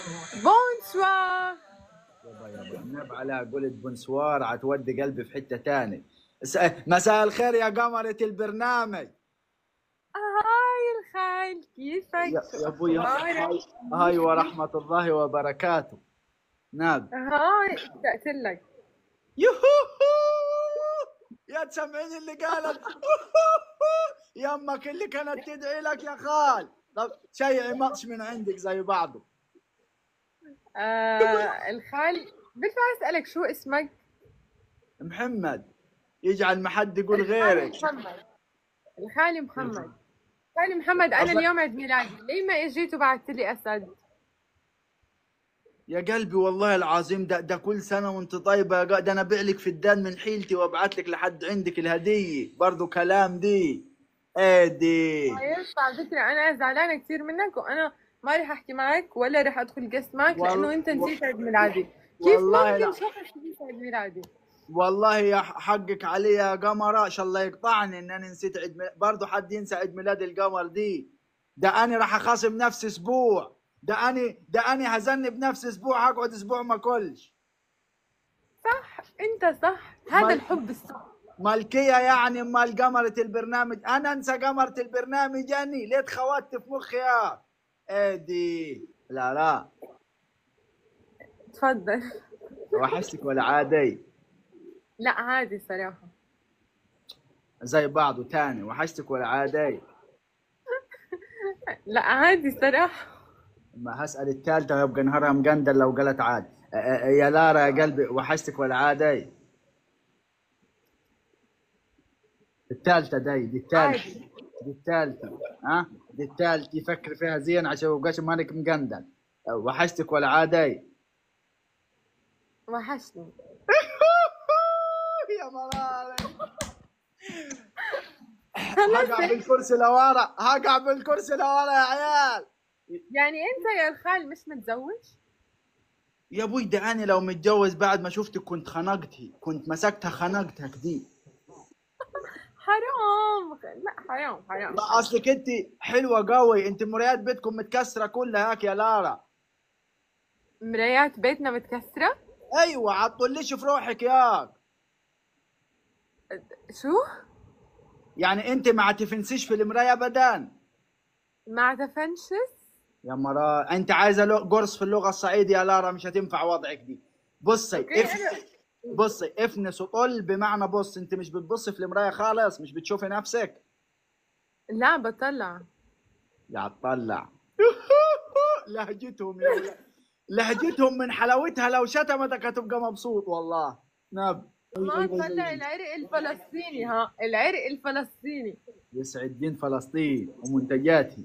بونسوار. يابا نب عليها قلت بونسوار عتودي قلبي في حتة تاني. مساء الخير يا قمرة البرنامج. هاي الخال، كيفك؟ شو يا ابوي اخبارك؟ هاي ورحمة الله وبركاته. نعم. هاي اشتقت لك. يوهو، يا تسمعين اللي قالت يمك اللي كانت تدعي لك يا خال. طب شيعي مقش من عندك زي بعضه. الخال، بينفع اسالك شو اسمك؟ محمد. يجعل ما حد يقول الخال غيرك. محمد. الخالي محمد. خالي محمد، انا أصلا اليوم عيد ميلادي، ليه ما اجيت وبعثت لي اسد؟ يا قلبي والله العظيم ده كل سنة وانت طيبة ده انا ابيع في الدان من حيلتي وابعت لك لحد عندك الهدية برضو كلام دي. ايه دي. طيب على فكره انا زعلانه كثير منك، وانا ما رح احكي معك ولا رح ادخل قست معك وال... لانه انت نسيت عيد ميلادي. كيف والله ممكن لا. شخص ينسى عيد ميلادي؟ والله يا حقك علي يا قمرة، ان الله يقطعني ان انا نسيت عيد ميلاد. برضه حد ينسى عيد ميلاد القمر دي؟ ده انا راح اخاصم نفسي اسبوع. ده انا هذنب نفسي اسبوع، هقعد اسبوع ما كلش. صح، انت صح، هذا مال... الحب الصح. مالكية يعني مال قمرة البرنامج، انا انسى قمرة البرنامج اني ليه خواتي في مخي يا ايدي. لا لا. تفضل. وحشتك ولا عادي؟ لا عادي صراحة. زي بعض وتاني وحشتك ولا عادي؟ لا عادي صراحة. ما هسأل الثالثة يبقى نهارها مقندل لو قالت عاد. يا لارا يا قلبي وحشتك ولا عادي؟ الثالثة دي الثالثة. عادي. دي الثالثة. ها دي الثالثة يفكر فيها زين عشان ما يبقاش مالك مقندل. وحشتك ولا عادي؟ وحشني. يا مراري. خلص. هقع بالكرسي لورا، هقع بالكرسي لورا يا عيال. يعني انت يا الخال مش متزوج؟ يا ابوي ده انا لو متجوز بعد ما شفتك كنت خنقتي، كنت مسكتها خنقتك دي. حرام، لا حرام حرام لا حرام. اصلك انت حلوه قوي، انت مرايات بيتكم متكسره كلها هاك يا لارا. مرايات بيتنا متكسرة؟ ايوه عطليش في روحك ياك. شو؟ يعني انت ما تفنسيش في المرايه ابدا. ما تفنشس؟ يا مرا انت عايزه قرص في اللغه الصعيديه يا لارا، مش هتنفع وضعك دي. بصي اوكي انا. بصي افنس وطل، بمعنى بص انت مش بتبصي في المرايه خالص، مش بتشوفي نفسك. لا بطلع. يا تطلع. لهجتهم يا ولاد، لهجتهم من حلاوتها لو شتمتك هتبقى مبسوط والله. نب. ما تطلع العرق الفلسطيني، ها العرق الفلسطيني. يسعد دين فلسطين ومنتجاتها.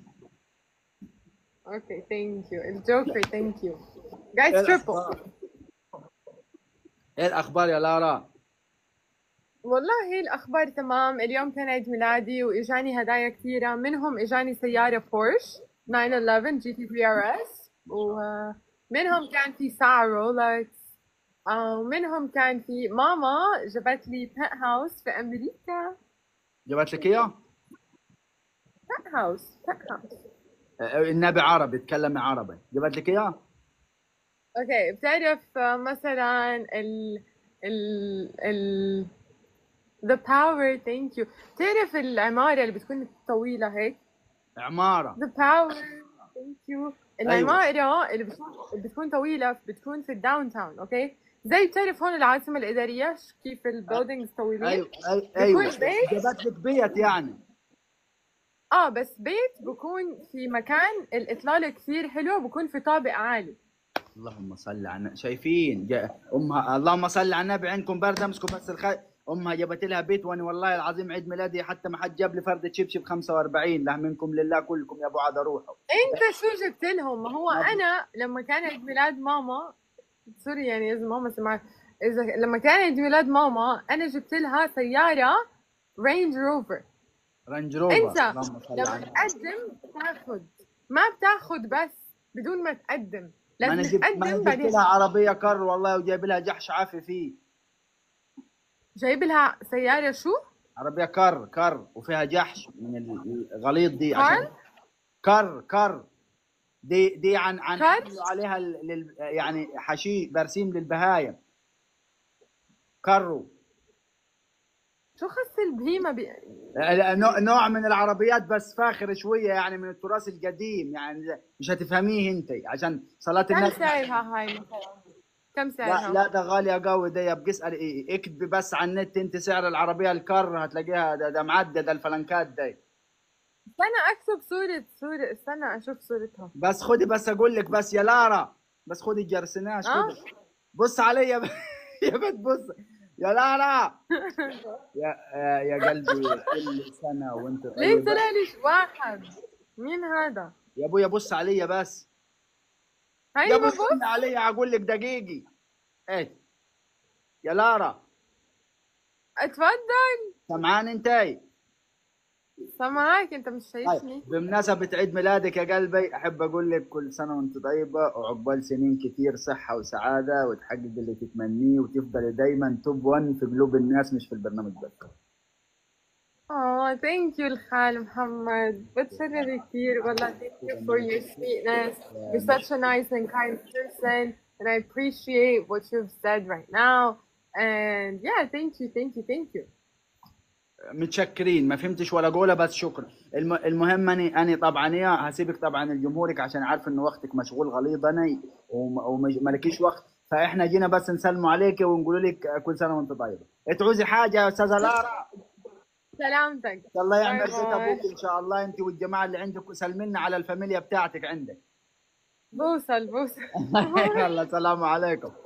اوكي ثانك يو الجوكر، ثانك يو. ايه جايز تريبل. الاخبار؟ ايه الاخبار يا لارا؟ والله الأخبار تمام. اليوم كان عيد ميلادي وإجاني هدايا كثيرة، منهم إجاني سيارة بورش 911 جي تي 3 ار اس، ومنهم كان في ساعة رولكس، ومنهم كان في ماما جابت لي بنت هاوس في أمريكا. جابت لك اياه؟ بنت هاوس بنت هاوس. النبي عربي، تكلمي عربي. جابت لك اياه؟ اوكي بتعرف مثلا ال the power thank you. تعرف العمارة اللي بتكون طويلة هيك؟ عماره. the power thank you. ايوه العمارة اللي بتكون طويلة بتكون في الداون تاون، اوكي؟ زي بتعرف هون العاصمة الإدارية كيف البيلدينجز طويلين؟ ايوه بكون ايوه. بيت. جابت لك بيت يعني؟ بس بيت بكون في مكان الإطلالة كثير حلوة، بكون في طابق عالي. اللهم صل على النبي. شايفين امها، اللهم صل على النبي. عندكم برد امسكوا بس امها جابت لها بيت، وانا والله العظيم عيد ميلادي حتى ما حد جاب لي فرده شبشب 45. لا منكم لله كلكم يا ابو عاد روحوا. انت شو جبت لهم؟ ما هو انا لما كان عيد ميلاد ماما، سوري يعني اذا ماما سمعت، لما كان عيد ميلاد ماما انا جبت لها سيارة رينج روفر. رانج روفر. انت اللهم صل لما على النبي. تقدم تاخذ، ما بتاخذ بس بدون ما تقدم، ما انا لازم جبت ما انا تقدم جبت بعدين. لها عربيه كر والله، وجايب لها جحش عافي فيه. جايب لها سيارة شو؟ عربيه كر وفيها جحش من الغليظ دي عشان. كار. كر. دي عن كر؟ حملوا عليها يعني حشي برسيم للبهايم. كرو. شو خص البهيمة نوع من العربيات بس فاخر شويه، يعني من التراث القديم، يعني مش هتفهميه انت عشان صلاه كم النبي. سعرها هاي مثلا؟ كم لا سعرها؟ لا، ده غالية قوي. ده يبقى اسأل اكتبي بس على النت انت سعر العربية الكر هتلاقيها. ده معدة، ده الفلنكات ده. استنى اكتب صورة، استنى اشوف صورتها. بس خدي، بس اقول لك بس يا لارا، بس خدي الجرسناش اه. كده. بص علي يا يا بنت بص يا لارا. يا قلبي، كل سنة وانت ليه طيبة. طلع لي واحد؟ مين هذا؟ يا ابويا بص علي بس. يا هاي ابوي استنى ببص. علي اقول لك دقيقي. ايه يا لارا، اتفضل. سمعان انتي؟ سامعاك، انت مش طيب، شايفني؟ بمناسبة عيد ميلادك يا قلبي، أحب أقول لك كل سنة وأنت طيبة، وعقبال سنين كتير صحة وسعادة، وتحقق اللي تتمنيه، وتفضلي دايما توب 1 في قلوب الناس، مش في البرنامج بس. Oh, thank you الخال محمد، بتشرف كثير والله. Thank you for your sweetness. You're such a nice and kind person, and I appreciate what you've said right now. And yeah, thank you. متشكرين. ما فهمتش ولا قولة، بس شكرا. المهم أني طبعا هسيبك طبعا لجمهورك، عشان عارف إن وقتك مشغول غليظ أنا، ومالكيش وقت. فإحنا جينا بس نسلموا عليك ونقول لك كل سنة وأنت طيبة. تعوزي حاجة يا أستاذة لارا؟ سلامتك. الله باي يعمل بيت باي. ابوك ان شاء الله، انت والجماعه اللي عندك، سلمنا على الفاميليا بتاعتك عندك. بوصل. يلا سلام عليكم.